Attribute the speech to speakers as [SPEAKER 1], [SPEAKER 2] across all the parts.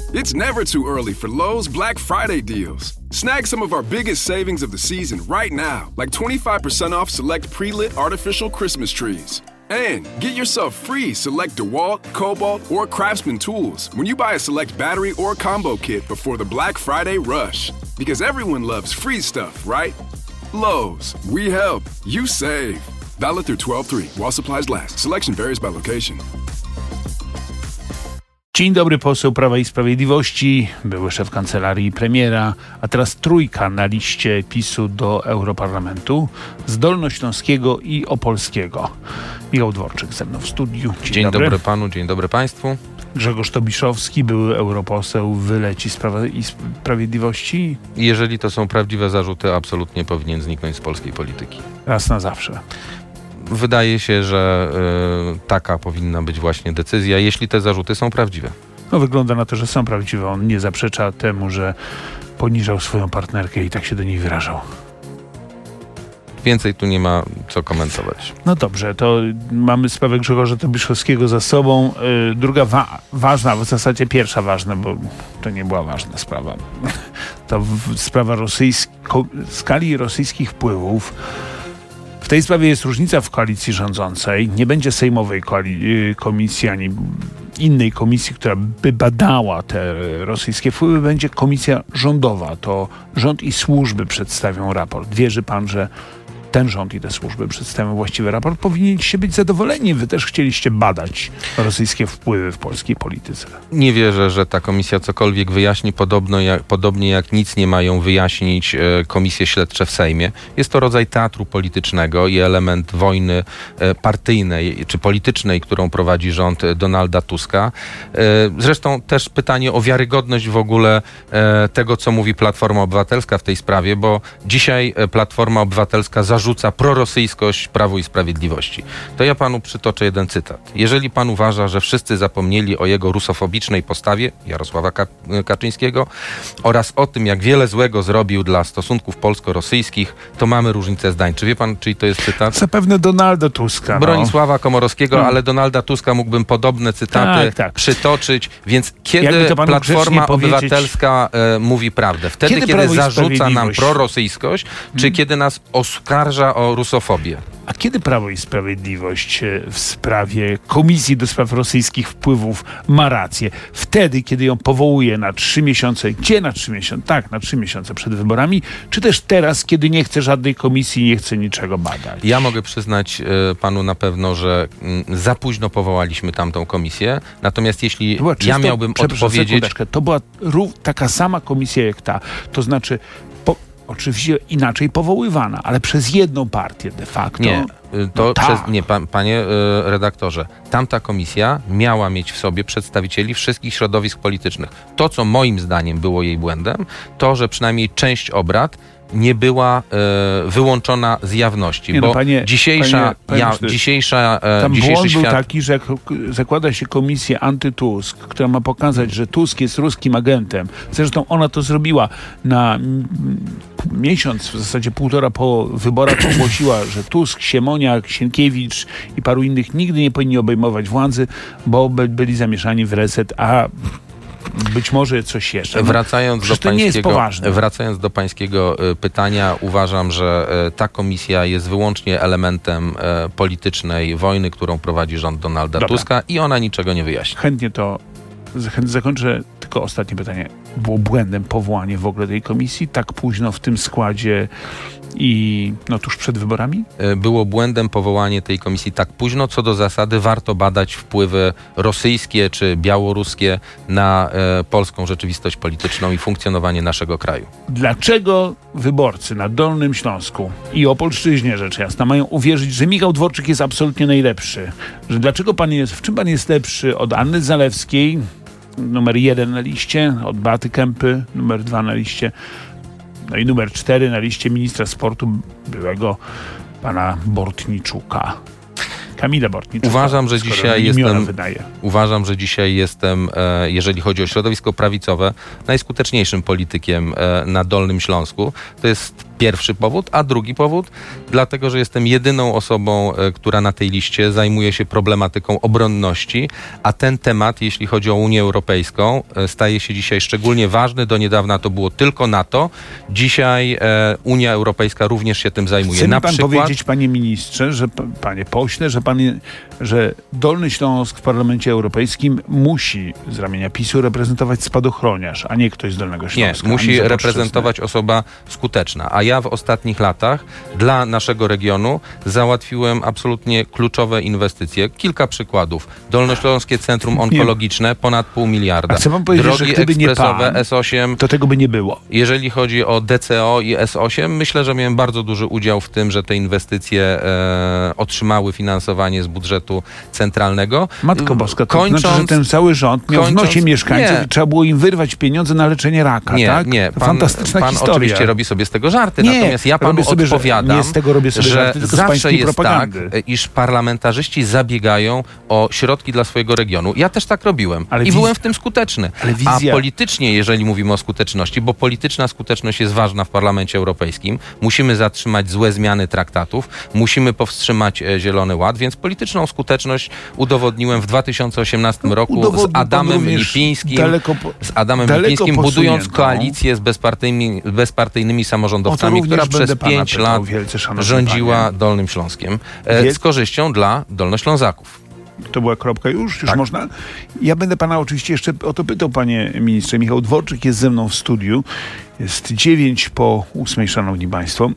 [SPEAKER 1] It's never too early for Lowe's Black Friday deals. Snag some of our biggest savings of the season right now, like 25% off select pre-lit artificial Christmas trees. And get yourself free select DeWalt, Cobalt, or Craftsman tools when you buy a select battery or combo kit before the Black Friday rush. Because everyone loves free stuff, right? Lowe's, we help, you save. Valid through 12/3 while supplies last. Selection varies by location.
[SPEAKER 2] Dzień dobry, poseł Prawa i Sprawiedliwości, były szef kancelarii premiera, a teraz trójka na liście PiS-u do Europarlamentu z Dolnośląskiego i Opolskiego. Michał Dworczyk ze mną w studiu.
[SPEAKER 3] Dzień dobry panu, dzień dobry państwu.
[SPEAKER 2] Grzegorz Tobiszowski, były europoseł, wyleci z Prawa i Sprawiedliwości.
[SPEAKER 3] Jeżeli to są prawdziwe zarzuty, absolutnie powinien zniknąć z polskiej polityki.
[SPEAKER 2] Raz na zawsze.
[SPEAKER 3] Wydaje się, że taka powinna być właśnie decyzja, jeśli te zarzuty są prawdziwe.
[SPEAKER 2] No wygląda na to, że są prawdziwe. On nie zaprzecza temu, że poniżał swoją partnerkę i tak się do niej wyrażał.
[SPEAKER 3] Więcej tu nie ma co komentować.
[SPEAKER 2] No dobrze, to mamy sprawę Grzegorza Tobiszowskiego za sobą. Druga ważna, w zasadzie pierwsza ważna, bo to nie była ważna sprawa. To sprawa skali rosyjskich wpływów. W tej sprawie jest różnica w koalicji rządzącej. Nie będzie sejmowej komisji ani innej komisji, która by badała te rosyjskie wpływy. Będzie komisja rządowa. To rząd i służby przedstawią raport. Wierzy pan, że ten rząd i te służby przedstawią właściwy raport? Powinniście być zadowoleni. Wy też chcieliście badać rosyjskie wpływy w polskiej polityce.
[SPEAKER 3] Nie wierzę, że ta komisja cokolwiek wyjaśni, podobnie jak nic nie mają wyjaśnić komisje śledcze w Sejmie. Jest to rodzaj teatru politycznego i element wojny partyjnej czy politycznej, którą prowadzi rząd Donalda Tuska. Zresztą też pytanie o wiarygodność w ogóle tego, co mówi Platforma Obywatelska w tej sprawie, bo dzisiaj Platforma Obywatelska zarzuca prorosyjskość Prawu i Sprawiedliwości. To ja panu przytoczę jeden cytat. Jeżeli pan uważa, że wszyscy zapomnieli o jego rusofobicznej postawie, Jarosława Kaczyńskiego, oraz o tym, jak wiele złego zrobił dla stosunków polsko-rosyjskich, to mamy różnicę zdań. Czy wie pan, czyj to jest cytat?
[SPEAKER 2] Zapewne Donalda Tuska.
[SPEAKER 3] Bronisława Komorowskiego, ale Donalda Tuska mógłbym podobne cytaty przytoczyć. Więc kiedy Platforma Obywatelska mówi prawdę? Wtedy, kiedy zarzuca nam prorosyjskość, czy kiedy nas oskarża o rusofobię?
[SPEAKER 2] A kiedy Prawo i Sprawiedliwość w sprawie Komisji do Spraw Rosyjskich Wpływów ma rację? Wtedy, kiedy ją powołuje na 3 miesiące. Gdzie na 3 miesiące? Tak, na 3 miesiące przed wyborami. Czy też teraz, kiedy nie chce żadnej komisji, nie chce niczego badać?
[SPEAKER 3] Ja mogę przyznać panu na pewno, że za późno powołaliśmy tamtą komisję. Natomiast jeśli ja miałbym odpowiedzieć...
[SPEAKER 2] To była taka sama komisja jak ta. To znaczy... Oczywiście inaczej powoływana, ale przez jedną partię de facto.
[SPEAKER 3] Panie redaktorze, tamta komisja miała mieć w sobie przedstawicieli wszystkich środowisk politycznych. To, co moim zdaniem było jej błędem, to, że przynajmniej część obrad nie była wyłączona z jawności, bo dzisiejsza
[SPEAKER 2] błąd był taki, że jak zakłada się komisję anty-Tusk, która ma pokazać, że Tusk jest ruskim agentem. Zresztą ona to zrobiła na miesiąc, w zasadzie 1,5 po wyborach ogłosiła, że Tusk, Siemoniak, Sienkiewicz i paru innych nigdy nie powinni obejmować władzy, bo byli zamieszani w reset, a być może coś jeszcze.
[SPEAKER 3] Wracając do pańskiego pytania, uważam, że ta komisja jest wyłącznie elementem politycznej wojny, którą prowadzi rząd Donalda Tuska i ona niczego nie wyjaśni.
[SPEAKER 2] Chętnie zakończę, tylko ostatnie pytanie. Było błędem powołanie w ogóle tej komisji tak późno w tym składzie i tuż przed wyborami?
[SPEAKER 3] Było błędem powołanie tej komisji tak późno. Co do zasady warto badać wpływy rosyjskie czy białoruskie na polską rzeczywistość polityczną i funkcjonowanie naszego kraju.
[SPEAKER 2] Dlaczego wyborcy na Dolnym Śląsku i Opolszczyźnie, rzecz jasna, mają uwierzyć, że Michał Dworczyk jest absolutnie najlepszy? W czym pan jest lepszy od Anny Zalewskiej, numer 1 na liście, od Beaty Kempy, numer 2 na liście, no i numer 4 na liście ministra sportu byłego pana Bortniczuka? Kamila Bortnicz.
[SPEAKER 3] Uważam, że dzisiaj jestem, jeżeli chodzi o środowisko prawicowe, najskuteczniejszym politykiem na Dolnym Śląsku. To jest pierwszy powód, a drugi powód, dlatego, że jestem jedyną osobą, która na tej liście zajmuje się problematyką obronności, a ten temat, jeśli chodzi o Unię Europejską, staje się dzisiaj szczególnie ważny. Do niedawna to było tylko NATO. Dzisiaj Unia Europejska również się tym zajmuje.
[SPEAKER 2] Chce mi pan powiedzieć, panie ministrze, panie pośle, że Dolny Śląsk w Parlamencie Europejskim musi z ramienia PiS-u reprezentować spadochroniarz, a nie ktoś z Dolnego Śląska.
[SPEAKER 3] Nie, musi reprezentować osoba skuteczna. A ja w ostatnich latach dla naszego regionu załatwiłem absolutnie kluczowe inwestycje. Kilka przykładów. Dolnośląskie Centrum Onkologiczne, ponad 0,5 miliarda.
[SPEAKER 2] A chcę wam powiedzieć,
[SPEAKER 3] drogi
[SPEAKER 2] że gdyby
[SPEAKER 3] ekspresowe
[SPEAKER 2] nie pan,
[SPEAKER 3] S8.
[SPEAKER 2] to tego by nie było.
[SPEAKER 3] Jeżeli chodzi o DCO i S8, myślę, że miałem bardzo duży udział w tym, że te inwestycje otrzymały finansowanie z budżetu centralnego.
[SPEAKER 2] Matko Boska, to znaczy, że ten cały rząd miał w nosie mieszkańców i trzeba było im wyrwać pieniądze na leczenie raka, tak?
[SPEAKER 3] Nie.
[SPEAKER 2] Fantastyczna
[SPEAKER 3] pan
[SPEAKER 2] historia.
[SPEAKER 3] oczywiście robi sobie z tego żarty, natomiast ja panu odpowiadam,
[SPEAKER 2] nie z tego robię sobie żarty, tylko
[SPEAKER 3] zawsze jest
[SPEAKER 2] propagandy.
[SPEAKER 3] tak, iż parlamentarzyści zabiegają o środki dla swojego regionu. Ja też tak robiłem i byłem w tym skuteczny. A politycznie, jeżeli mówimy o skuteczności, bo polityczna skuteczność jest ważna w Parlamencie Europejskim, musimy zatrzymać złe zmiany traktatów, musimy powstrzymać Zielony Ład, więc polityczną skuteczność udowodniłem w 2018 roku z Adamem Lipińskim, budując koalicję z bezpartyjnymi samorządowcami, która przez 5 lat rządziła Dolnym Śląskiem z korzyścią dla dolnoślązaków.
[SPEAKER 2] To była kropka już
[SPEAKER 3] tak.
[SPEAKER 2] Można? Ja będę pana oczywiście jeszcze o to pytał, panie ministrze. Michał Dworczyk jest ze mną w studiu. Jest 9:08, szanowni państwo.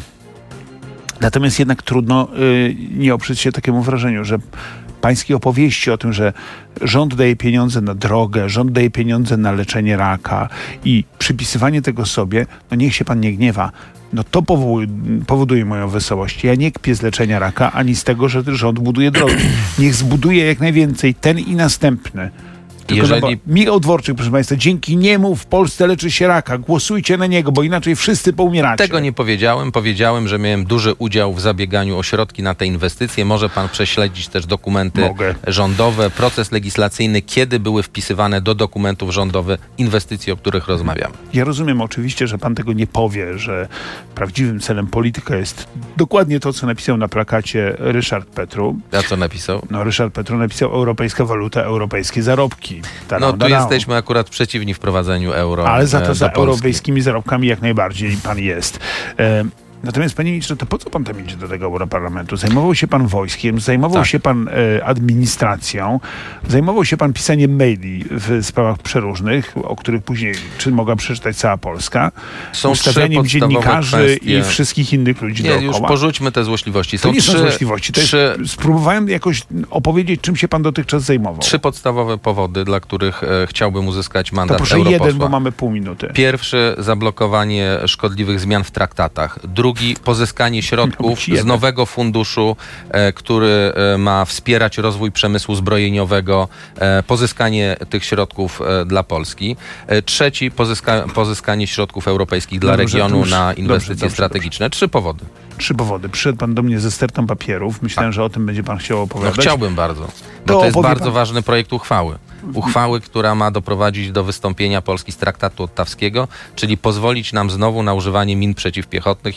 [SPEAKER 2] Natomiast jednak trudno nie oprzeć się takiemu wrażeniu, że pańskie opowieści o tym, że rząd daje pieniądze na drogę, rząd daje pieniądze na leczenie raka i przypisywanie tego sobie, no niech się pan nie gniewa. No to powoduje moją wesołość. Ja nie kpię z leczenia raka, ani z tego, że rząd buduje drogi. Niech zbuduje jak najwięcej, ten i następny. Michał Dworczyk, proszę państwa, dzięki niemu w Polsce leczy się raka. Głosujcie na niego, bo inaczej wszyscy poumieracie.
[SPEAKER 3] Tego nie powiedziałem. Powiedziałem, że miałem duży udział w zabieganiu o środki na te inwestycje. Może pan prześledzić też dokumenty rządowe, proces legislacyjny, kiedy były wpisywane do dokumentów rządowych inwestycje, o których rozmawiamy.
[SPEAKER 2] Ja rozumiem oczywiście, że pan tego nie powie, że prawdziwym celem polityka jest dokładnie to, co napisał na plakacie Ryszard Petru.
[SPEAKER 3] A co napisał?
[SPEAKER 2] No, Ryszard Petru napisał: europejska waluta, europejskie zarobki.
[SPEAKER 3] Jesteśmy akurat przeciwni wprowadzeniu euro.
[SPEAKER 2] Ale za to za europejskimi zarobkami jak najbardziej pan jest. Natomiast, panie ministrze, to po co pan tam idzie do tego Europarlamentu? Zajmował się pan wojskiem, zajmował się pan administracją, zajmował się pan pisaniem maili w sprawach przeróżnych, o których później mogła przeczytać cała Polska,
[SPEAKER 3] są
[SPEAKER 2] ustawianiem dziennikarzy i wszystkich innych ludzi dookoła.
[SPEAKER 3] Już porzućmy te złośliwości.
[SPEAKER 2] To nie są złośliwości. Spróbowałem jakoś opowiedzieć, czym się pan dotychczas zajmował.
[SPEAKER 3] 3 podstawowe powody, dla których chciałbym uzyskać mandat europosła.
[SPEAKER 2] To proszę jeden, bo mamy pół minuty.
[SPEAKER 3] Pierwszy, zablokowanie szkodliwych zmian w traktatach. Drugi, pozyskanie środków z nowego funduszu, który ma wspierać rozwój przemysłu zbrojeniowego, pozyskanie tych środków dla Polski. Trzeci, pozyskanie środków europejskich dla regionu na inwestycje strategiczne. 3 powody.
[SPEAKER 2] 3 powody. Przyszedł pan do mnie ze stertą papierów. Myślałem, że o tym będzie pan chciał opowiadać.
[SPEAKER 3] No, chciałbym bardzo, bo to jest bardzo ważny projekt uchwały. Uchwały, która ma doprowadzić do wystąpienia Polski z traktatu ottawskiego, czyli pozwolić nam znowu na używanie min przeciwpiechotnych.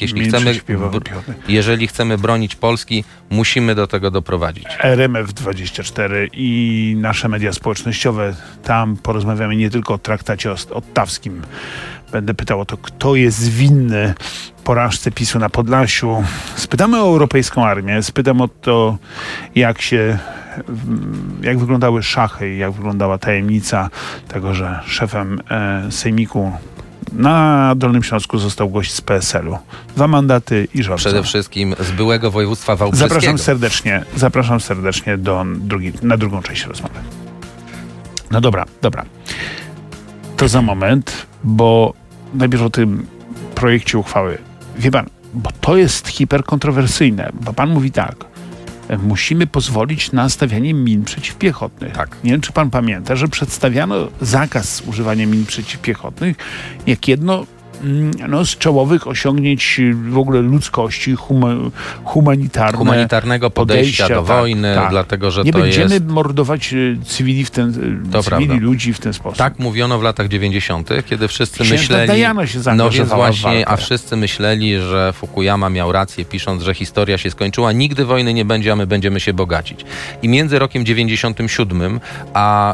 [SPEAKER 3] Jeżeli chcemy bronić Polski, musimy do tego doprowadzić.
[SPEAKER 2] RMF24 i nasze media społecznościowe, tam porozmawiamy nie tylko o traktacie ottawskim. Będę pytał o to, kto jest winny porażce PiS-u na Podlasiu. Spytamy o europejską armię, spytam o to, jak wyglądały szachy i jak wyglądała tajemnica tego, że szefem sejmiku na Dolnym Śląsku został gość z PSL-u. 2 mandaty i rząd.
[SPEAKER 3] Przede wszystkim z byłego województwa wałbrzyskiego.
[SPEAKER 2] Zapraszam serdecznie na drugą część rozmowy. No dobra. To za moment, bo najpierw o tym projekcie uchwały. Wie pan, bo to jest hiperkontrowersyjne, bo pan mówi tak: musimy pozwolić na stawianie min przeciwpiechotnych.
[SPEAKER 3] Tak.
[SPEAKER 2] Nie wiem, czy pan pamięta, że przedstawiano zakaz używania min przeciwpiechotnych jak jedno z czołowych osiągnięć w ogóle ludzkości,
[SPEAKER 3] humanitarnego podejścia do wojny, dlatego że
[SPEAKER 2] nie
[SPEAKER 3] to
[SPEAKER 2] będziemy
[SPEAKER 3] jest...
[SPEAKER 2] mordować cywili ludzi w ten sposób.
[SPEAKER 3] Tak mówiono w latach 90., kiedy wszyscy
[SPEAKER 2] Księżna
[SPEAKER 3] myśleli...
[SPEAKER 2] Diana się zaangażowała w walkę.
[SPEAKER 3] A wszyscy myśleli, że Fukuyama miał rację, pisząc, że historia się skończyła, nigdy wojny nie będzie, a my będziemy się bogacić. I między rokiem 97 a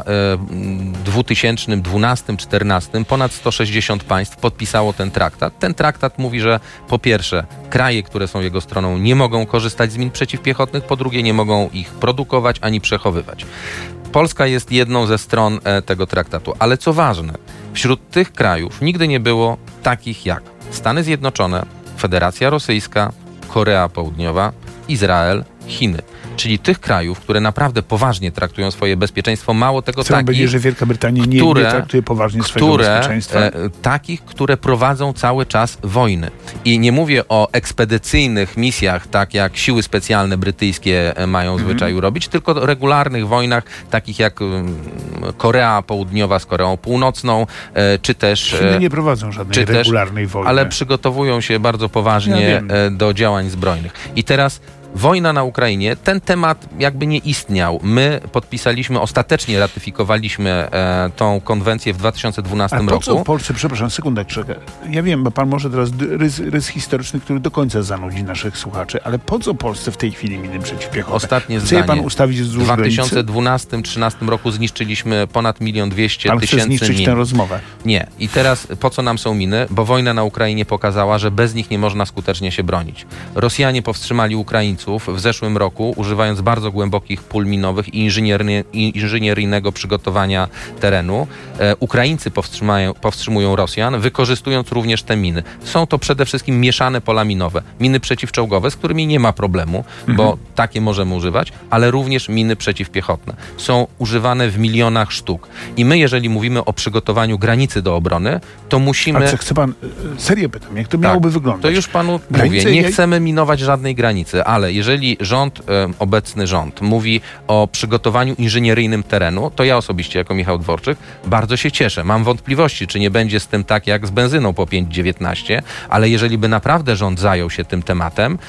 [SPEAKER 3] 2012-2014 ponad 160 państw podpisało ten traktat. Ten traktat mówi, że po pierwsze, kraje, które są jego stroną, nie mogą korzystać z min przeciwpiechotnych, po drugie, nie mogą ich produkować ani przechowywać. Polska jest jedną ze stron tego traktatu, ale co ważne, wśród tych krajów nigdy nie było takich jak Stany Zjednoczone, Federacja Rosyjska, Korea Południowa, Izrael, Chiny. Czyli tych krajów, które naprawdę poważnie traktują swoje bezpieczeństwo, mało tego
[SPEAKER 2] takich... będzie, że Wielka Brytania nie traktuje poważnie swojego bezpieczeństwa?
[SPEAKER 3] Takich, które prowadzą cały czas wojny. I nie mówię o ekspedycyjnych misjach, tak jak siły specjalne brytyjskie mają zwyczaju robić, tylko regularnych wojnach, takich jak Korea Południowa z Koreą Północną, czy też...
[SPEAKER 2] Chiny nie prowadzą żadnej regularnej wojny.
[SPEAKER 3] Ale przygotowują się bardzo poważnie do działań zbrojnych. I teraz wojna na Ukrainie, ten temat jakby nie istniał. My podpisaliśmy, ostatecznie ratyfikowaliśmy tą konwencję w 2012 roku.
[SPEAKER 2] Co w Polsce, przepraszam, sekundeczkę. Ja wiem, bo pan może teraz rys historyczny, który do końca zanudzi naszych słuchaczy, ale po co Polsce w tej chwili miny przeciwpiechotne?
[SPEAKER 3] Ostatnie
[SPEAKER 2] Chce
[SPEAKER 3] zdanie.
[SPEAKER 2] pan ustawić wzdłuż
[SPEAKER 3] w 2012-2013 roku zniszczyliśmy ponad 1 200 000
[SPEAKER 2] chce zniszczyć
[SPEAKER 3] min.
[SPEAKER 2] tę rozmowę.
[SPEAKER 3] Nie. I teraz po co nam są miny? Bo wojna na Ukrainie pokazała, że bez nich nie można skutecznie się bronić. Rosjanie powstrzymali Ukraińców w zeszłym roku, używając bardzo głębokich pól minowych i inżynieryjnego przygotowania terenu. Ukraińcy powstrzymują Rosjan, wykorzystując również te miny. Są to przede wszystkim mieszane pola minowe. Miny przeciwczołgowe, z którymi nie ma problemu, bo takie możemy używać, ale również miny przeciwpiechotne. Są używane w milionach sztuk. I my, jeżeli mówimy o przygotowaniu granicy do obrony, to musimy...
[SPEAKER 2] Ale chce pan, serio pytam, jak to miałoby wyglądać?
[SPEAKER 3] To już panu mówię, nie chcemy minować żadnej granicy, ale jeżeli obecny rząd mówi o przygotowaniu inżynieryjnym terenu, to ja osobiście, jako Michał Dworczyk, bardzo się cieszę. Mam wątpliwości, czy nie będzie z tym tak jak z benzyną po 5,19, ale jeżeli by naprawdę rząd zajął się tym tematem,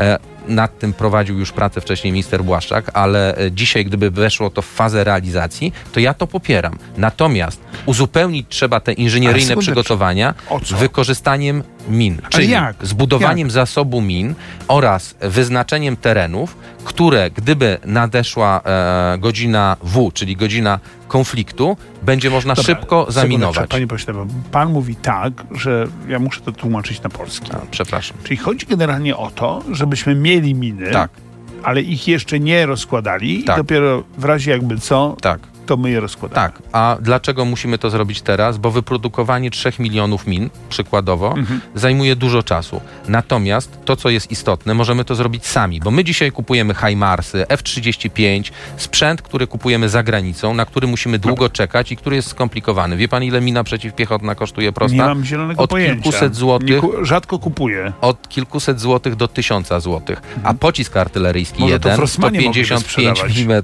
[SPEAKER 3] nad tym prowadził już pracę wcześniej minister Błaszczak, ale dzisiaj, gdyby weszło to w fazę realizacji, to ja to popieram. Natomiast uzupełnić trzeba te inżynieryjne przygotowania wykorzystaniem min, czyli zbudowaniem zasobu min oraz wyznaczeniem terenów, które gdyby nadeszła godzina W, czyli godzina konfliktu, będzie można szybko zaminować.
[SPEAKER 2] Panie pośle, bo pan mówi tak, że ja muszę to tłumaczyć na polski.
[SPEAKER 3] Przepraszam.
[SPEAKER 2] Czyli chodzi generalnie o to, żebyśmy mieli miny, ale ich jeszcze nie rozkładali i dopiero w razie jakby co, to my je rozkładamy.
[SPEAKER 3] Tak, a dlaczego musimy to zrobić teraz? Bo wyprodukowanie 3 milionów min, przykładowo, zajmuje dużo czasu. Natomiast to, co jest istotne, możemy to zrobić sami, bo my dzisiaj kupujemy HIMARSy, F-35, sprzęt, który kupujemy za granicą, na który musimy długo czekać i który jest skomplikowany. Wie pan, ile mina przeciwpiechotna kosztuje prosta?
[SPEAKER 2] Nie mam zielonego pojęcia.
[SPEAKER 3] Od kilkuset złotych.
[SPEAKER 2] Rzadko kupuję.
[SPEAKER 3] Od kilkuset złotych do 1000 złotych. A pocisk artyleryjski jeden, 155 mm,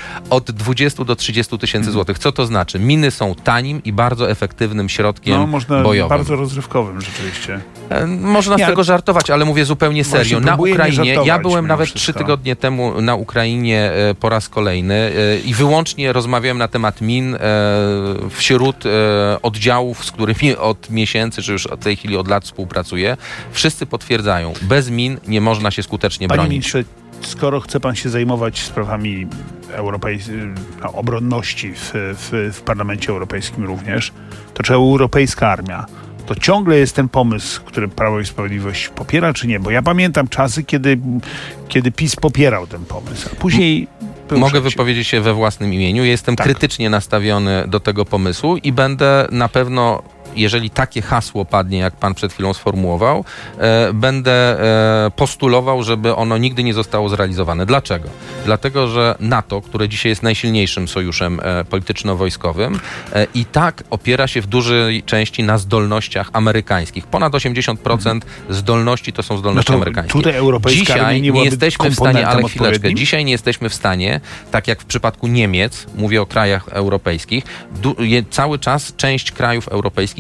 [SPEAKER 3] od 20 do 30 tysięcy złotych. Co to znaczy? Miny są tanim i bardzo efektywnym środkiem bojowym.
[SPEAKER 2] Bardzo rozrywkowym rzeczywiście.
[SPEAKER 3] Można z tego żartować, ale mówię zupełnie serio. Na Ukrainie, ja byłem nawet 3 tygodnie temu na Ukrainie po raz kolejny i wyłącznie rozmawiałem na temat min wśród oddziałów, z którymi od miesięcy, czy już w tej chwili od lat współpracuję. Wszyscy potwierdzają, bez min nie można się skutecznie bronić.
[SPEAKER 2] Panie ministrze, skoro chce pan się zajmować sprawami obronności w Parlamencie Europejskim również, to czy europejska armia, to ciągle jest ten pomysł, który Prawo i Sprawiedliwość popiera, czy nie? Bo ja pamiętam czasy, kiedy PiS popierał ten pomysł, a później...
[SPEAKER 3] Mogę wypowiedzieć się we własnym imieniu. Jestem krytycznie nastawiony do tego pomysłu i będę na pewno, jeżeli takie hasło padnie, jak pan przed chwilą sformułował, będę postulował, żeby ono nigdy nie zostało zrealizowane. Dlaczego? Dlatego, że NATO, które dzisiaj jest najsilniejszym sojuszem polityczno-wojskowym, i tak opiera się w dużej części na zdolnościach amerykańskich. Ponad 80% zdolności to są zdolności amerykańskie.
[SPEAKER 2] Tutaj europejska
[SPEAKER 3] dzisiaj nie jesteśmy w stanie, ale chwileczkę, dzisiaj nie jesteśmy w stanie, tak jak w przypadku Niemiec, mówię o krajach europejskich, cały czas część krajów europejskich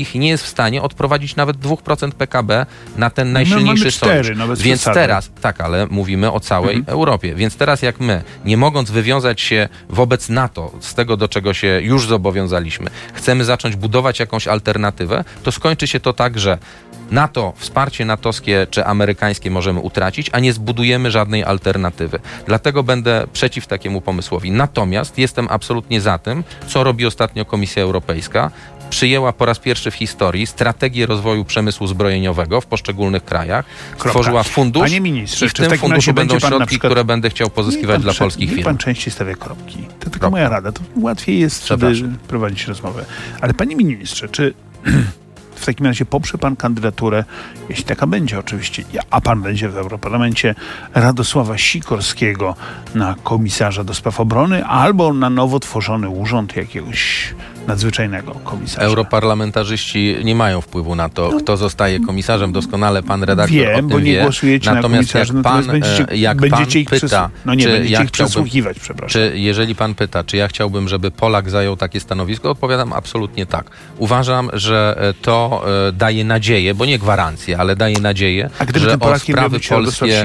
[SPEAKER 3] Europejskich nie jest w stanie odprowadzić nawet 2% PKB na ten najsilniejszy sojusz. Więc teraz, tak, ale mówimy o całej Europie. Więc teraz jak my, nie mogąc wywiązać się wobec NATO z tego, do czego się już zobowiązaliśmy, chcemy zacząć budować jakąś alternatywę, to skończy się to tak, że NATO, wsparcie natowskie czy amerykańskie możemy utracić, a nie zbudujemy żadnej alternatywy. Dlatego będę przeciw takiemu pomysłowi. Natomiast jestem absolutnie za tym, co robi ostatnio Komisja Europejska. Przyjęła po raz pierwszy w historii strategię rozwoju przemysłu zbrojeniowego w poszczególnych krajach. Stworzyła fundusz.
[SPEAKER 2] Panie ministrze,
[SPEAKER 3] i w tym funduszu będą środki, które będę chciał pozyskiwać dla polskich firm.
[SPEAKER 2] Pan częściej stawia kropki. To taka moja rada. To łatwiej jest prowadzić rozmowę. Ale panie ministrze, czy w takim razie poprze pan kandydaturę, jeśli taka będzie oczywiście, a pan będzie w Europarlamencie, Radosława Sikorskiego na komisarza do spraw obrony albo na nowo tworzony urząd jakiegoś nadzwyczajnego komisarza?
[SPEAKER 3] Europarlamentarzyści nie mają wpływu na to, kto zostaje komisarzem. Doskonale pan redaktor o tym
[SPEAKER 2] bo nie
[SPEAKER 3] wie.
[SPEAKER 2] głosujecie
[SPEAKER 3] Natomiast
[SPEAKER 2] na komisarzy, będziecie ich
[SPEAKER 3] pyta,
[SPEAKER 2] będziecie ich przesłuchiwać, przepraszam.
[SPEAKER 3] Jeżeli pan pyta, czy ja chciałbym, żeby Polak zajął takie stanowisko, odpowiadam absolutnie tak. Uważam, że to daje nadzieję, bo nie gwarancję, ale daje nadzieję, że o sprawy polskie...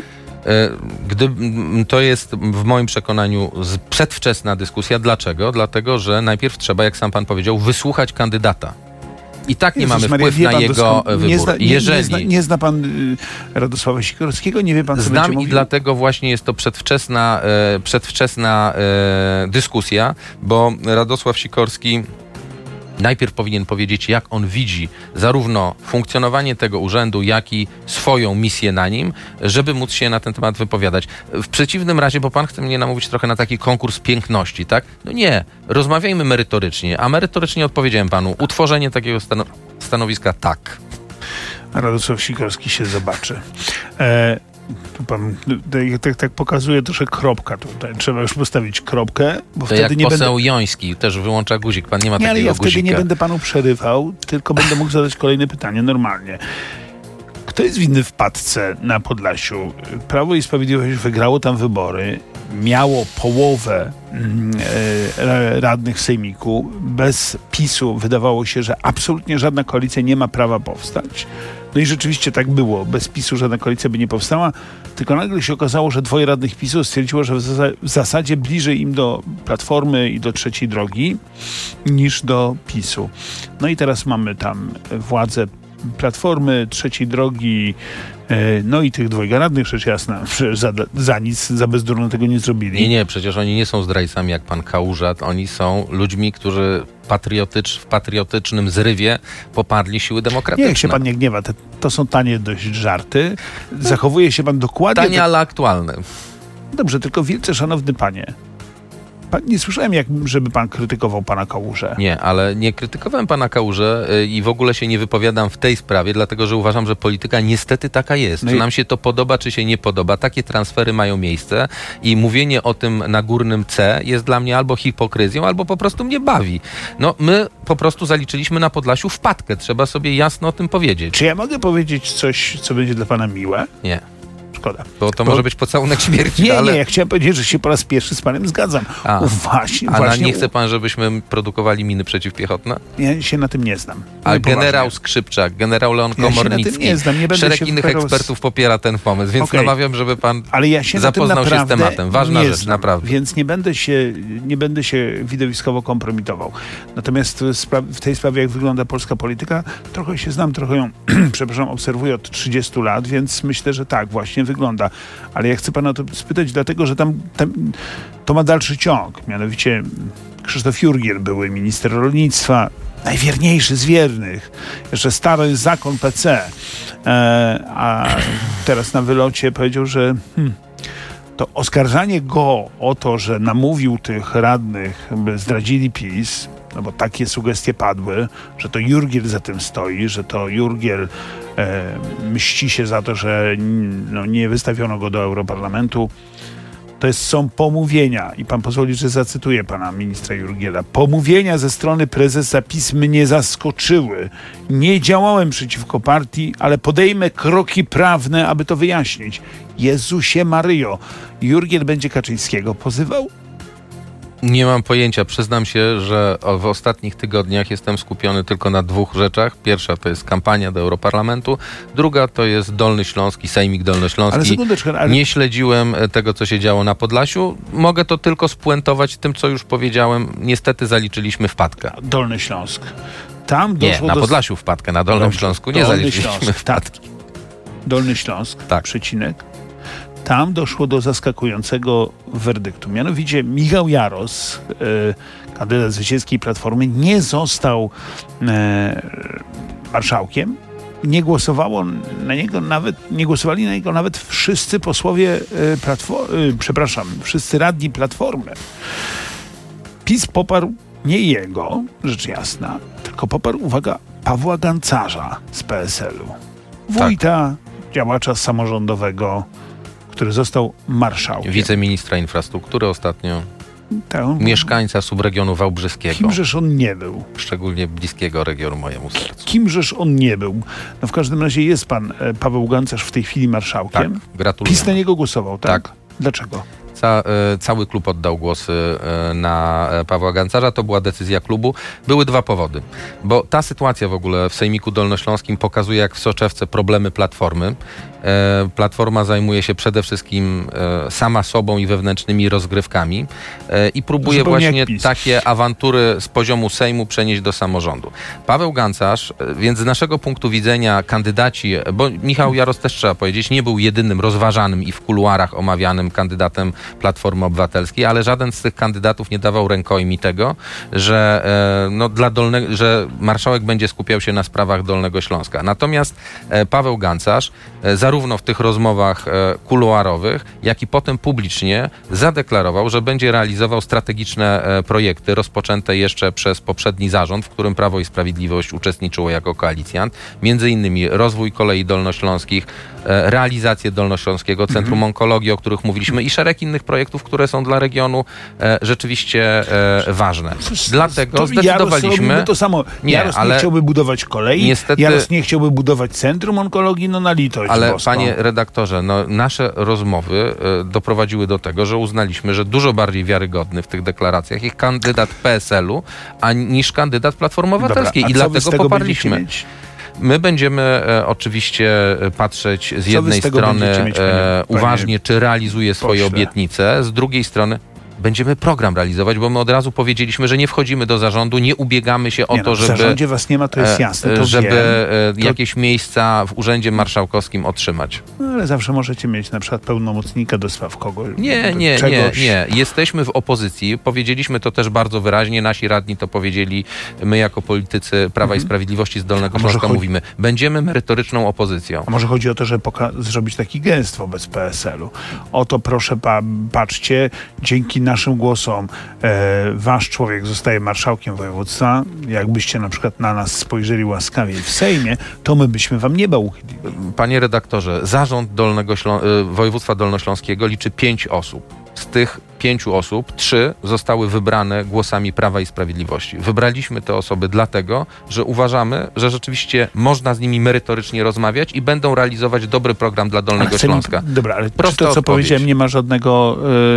[SPEAKER 3] To jest w moim przekonaniu przedwczesna dyskusja. Dlaczego? Dlatego, że najpierw trzeba, jak sam pan powiedział, wysłuchać kandydata. I tak nie mamy wpływu na jego wybór.
[SPEAKER 2] Nie zna pan Radosława Sikorskiego? Nie wie pan, co
[SPEAKER 3] znam
[SPEAKER 2] będzie
[SPEAKER 3] i
[SPEAKER 2] mówił?
[SPEAKER 3] dlatego właśnie jest to przedwczesna dyskusja, bo Radosław Sikorski najpierw powinien powiedzieć, jak on widzi zarówno funkcjonowanie tego urzędu, jak i swoją misję na nim, żeby móc się na ten temat wypowiadać. W przeciwnym razie, bo pan chce mnie namówić trochę na taki konkurs piękności, tak? No nie, rozmawiajmy merytorycznie, a merytorycznie odpowiedziałem panu, utworzenie takiego stanowiska tak.
[SPEAKER 2] Radosław Sikorski się zobaczy. Tu pan tak pokazuje troszkę kropka tutaj. Trzeba już postawić kropkę, bo
[SPEAKER 3] to
[SPEAKER 2] wtedy
[SPEAKER 3] jak
[SPEAKER 2] nie
[SPEAKER 3] poseł Joński też wyłącza guzik. Pan nie ma takiego
[SPEAKER 2] ale ja wtedy
[SPEAKER 3] guzika.
[SPEAKER 2] nie będę panu przerywał, tylko będę mógł zadać kolejne pytanie normalnie. Kto jest winny wpadce na Podlasiu? Prawo i Sprawiedliwość wygrało tam wybory, miało połowę radnych sejmiku. Bez PiS-u wydawało się, że absolutnie żadna koalicja nie ma prawa powstać. No i rzeczywiście tak było. Bez PiS-u żadna koalicja by nie powstała, tylko nagle się okazało, że dwoje radnych PiS-u stwierdziło, że w zasadzie bliżej im do Platformy i do Trzeciej Drogi niż do PiS-u. No i teraz mamy tam władzę Platformy, Trzeciej Drogi, no i tych dwojga radnych, rzecz jasna, za nic, za bezdurno tego nie zrobili.
[SPEAKER 3] Nie, przecież oni nie są zdrajcami jak pan Kałuża, oni są ludźmi, którzy w patriotycznym zrywie poparli siły demokratyczne.
[SPEAKER 2] Nie, jak się pan nie gniewa, to są tanie dość żarty. Zachowuje się pan dokładnie...
[SPEAKER 3] Tanie, ale aktualne.
[SPEAKER 2] Dobrze, tylko wielce szanowny panie, nie słyszałem, żeby pan krytykował pana Kałużę.
[SPEAKER 3] Nie, ale nie krytykowałem pana Kałużę i w ogóle się nie wypowiadam w tej sprawie, dlatego że uważam, że polityka niestety taka jest. Czy nam się to podoba, czy się nie podoba. Takie transfery mają miejsce i mówienie o tym na górnym C jest dla mnie albo hipokryzją, albo po prostu mnie bawi. No, my po prostu zaliczyliśmy na Podlasiu wpadkę. Trzeba sobie jasno o tym powiedzieć.
[SPEAKER 2] Czy ja mogę powiedzieć coś, co będzie dla pana miłe?
[SPEAKER 3] Nie.
[SPEAKER 2] Szkoda.
[SPEAKER 3] Bo to może być pocałunek śmierci.
[SPEAKER 2] Nie, ja chciałem powiedzieć, że się po raz pierwszy z panem zgadzam. Właśnie,
[SPEAKER 3] nie chce pan, żebyśmy produkowali miny przeciwpiechotne?
[SPEAKER 2] Ja się na tym nie znam.
[SPEAKER 3] Ale generał Skrzypczak, generał Leon Komornicki, szereg innych ekspertów popiera ten pomysł, więc namawiam, żeby pan zapoznał się z tematem. Ważna rzecz, naprawdę.
[SPEAKER 2] Więc nie będę się widowiskowo kompromitował. Natomiast w tej sprawie, jak wygląda polska polityka, trochę się znam, trochę ją, obserwuję od 30 lat, więc myślę, że tak właśnie wygląda. Ale ja chcę pana o to spytać, dlatego, że tam to ma dalszy ciąg. Mianowicie Krzysztof Jurgiel, były minister rolnictwa, najwierniejszy z wiernych. Jeszcze stary zakon PC. A teraz na wylocie powiedział, że to oskarżanie go o to, że namówił tych radnych, by zdradzili PiS, no bo takie sugestie padły, że to Jurgiel za tym stoi, że to Jurgiel mści się za to, że nie wystawiono go do Europarlamentu. Są pomówienia i pan pozwoli, że zacytuję pana ministra Jurgiela. Pomówienia ze strony prezesa PiS mnie zaskoczyły. Nie działałem przeciwko partii, ale podejmę kroki prawne, aby to wyjaśnić. Jezusie Maryjo, Jurgiel będzie Kaczyńskiego pozywał?
[SPEAKER 3] Nie mam pojęcia. Przyznam się, że w ostatnich tygodniach jestem skupiony tylko na dwóch rzeczach. Pierwsza to jest kampania do Europarlamentu, druga to jest Dolny Śląski, Sejmik Dolnośląski. Nie śledziłem tego, co się działo na Podlasiu. Mogę to tylko spuentować tym, co już powiedziałem. Niestety zaliczyliśmy wpadkę.
[SPEAKER 2] Dolny Śląsk. Tam doszło
[SPEAKER 3] na Podlasiu wpadkę, na Dolnym Śląsku nie zaliczyliśmy wpadki.
[SPEAKER 2] Dolny Śląsk, przecinek. Tam doszło do zaskakującego werdyktu. Mianowicie Michał Jaros, kandydat zwycięskiej Platformy, nie został marszałkiem. Nie głosowali na niego nawet wszyscy posłowie wszyscy radni Platformy. PiS poparł nie jego, rzecz jasna, tylko poparł, uwaga, Pawła Gancarza z PSL-u. Wójta, działacza samorządowego, który został marszałkiem.
[SPEAKER 3] Wiceministra infrastruktury ostatnio. Mieszkańca subregionu wałbrzyskiego.
[SPEAKER 2] Kimżeż on nie był?
[SPEAKER 3] Szczególnie bliskiego regionu mojemu sercu.
[SPEAKER 2] Kimżeż on nie był? No w każdym razie jest pan Paweł Gancarz w tej chwili marszałkiem.
[SPEAKER 3] Tak, gratuluję.
[SPEAKER 2] PiS na niego głosował, tak? Dlaczego?
[SPEAKER 3] Cały klub oddał głosy na Pawła Gancarza. To była decyzja klubu. Były dwa powody. Bo ta sytuacja w ogóle w Sejmiku Dolnośląskim pokazuje jak w soczewce problemy Platformy. Platforma zajmuje się przede wszystkim sama sobą i wewnętrznymi rozgrywkami i próbuje właśnie takie awantury z poziomu Sejmu przenieść do samorządu. Paweł Gancarz, więc z naszego punktu widzenia kandydaci, bo Michał Jaros też trzeba powiedzieć, nie był jedynym rozważanym i w kuluarach omawianym kandydatem Platformy Obywatelskiej, ale żaden z tych kandydatów nie dawał rękojmi tego, że, że marszałek będzie skupiał się na sprawach Dolnego Śląska. Natomiast Paweł Gancarz zarówno w tych rozmowach kuluarowych, jak i potem publicznie zadeklarował, że będzie realizował strategiczne projekty rozpoczęte jeszcze przez poprzedni zarząd, w którym Prawo i Sprawiedliwość uczestniczyło jako koalicjant. Między innymi rozwój kolei dolnośląskich, realizację Dolnośląskiego Centrum Onkologii, o których mówiliśmy, i szereg innych projektów, które są dla regionu rzeczywiście ważne. Dlatego zdecydowaliśmy...
[SPEAKER 2] to samo. Jaros nie chciałby budować kolei, niestety, Jaros nie chciałby budować Centrum Onkologii, no na litość boską.
[SPEAKER 3] Panie redaktorze, nasze rozmowy doprowadziły do tego, że uznaliśmy, że dużo bardziej wiarygodny w tych deklaracjach jest kandydat PSL-u niż kandydat Platformy Obywatelskiej. I dlatego poparliśmy. My będziemy oczywiście patrzeć z jednej strony uważnie, czy realizuje swoje obietnice, z drugiej strony będziemy program realizować, bo my od razu powiedzieliśmy, że nie wchodzimy do zarządu, nie ubiegamy się o to, żeby...
[SPEAKER 2] W zarządzie was nie ma, to jest jasne, to
[SPEAKER 3] żeby jakieś miejsca w Urzędzie Marszałkowskim otrzymać.
[SPEAKER 2] No, ale zawsze możecie mieć na przykład pełnomocnika do spraw kogoś.
[SPEAKER 3] Nie. Jesteśmy w opozycji. Powiedzieliśmy to też bardzo wyraźnie. Nasi radni to powiedzieli. My jako politycy Prawa i Sprawiedliwości z Dolnego Śląska mówimy. Będziemy merytoryczną opozycją.
[SPEAKER 2] A może chodzi o to, że zrobić taki gest wobec PSL-u. Oto proszę, patrzcie, dzięki naszym głosom wasz człowiek zostaje marszałkiem województwa. Jakbyście na przykład na nas spojrzeli łaskawie w Sejmie, to my byśmy wam nieba uchylili.
[SPEAKER 3] Panie redaktorze, zarząd województwa dolnośląskiego liczy 5 osób. Z tych 5 osób 3 zostały wybrane głosami Prawa i Sprawiedliwości. Wybraliśmy te osoby dlatego, że uważamy, że rzeczywiście można z nimi merytorycznie rozmawiać i będą realizować dobry program dla Dolnego Śląska.
[SPEAKER 2] Dobra, ale to, co powiedziałem, nie ma żadnego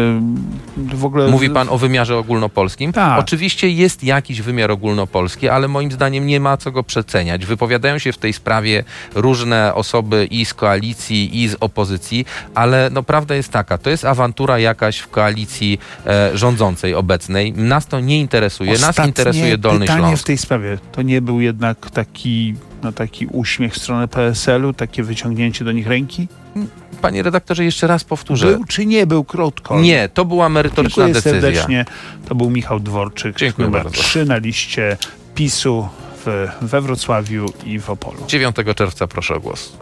[SPEAKER 2] w ogóle...
[SPEAKER 3] Mówi pan o wymiarze ogólnopolskim?
[SPEAKER 2] Tak.
[SPEAKER 3] Oczywiście jest jakiś wymiar ogólnopolski, ale moim zdaniem nie ma co go przeceniać. Wypowiadają się w tej sprawie różne osoby i z koalicji, i z opozycji, ale prawda jest taka, to jest awantura jakaś w koalicji rządzącej obecnej. Nas to nie interesuje. Nas interesuje Dolny Śląsk.
[SPEAKER 2] Pytanie w tej sprawie. To nie był jednak taki uśmiech w stronę PSL-u, takie wyciągnięcie do nich ręki?
[SPEAKER 3] Panie redaktorze, jeszcze raz powtórzę.
[SPEAKER 2] Był czy nie był, krótko?
[SPEAKER 3] Nie, to była merytoryczna decyzja.
[SPEAKER 2] Serdecznie. To był Michał Dworczyk, numer 3 na liście PiS-u we Wrocławiu i w Opolu.
[SPEAKER 3] 9 czerwca proszę o głos.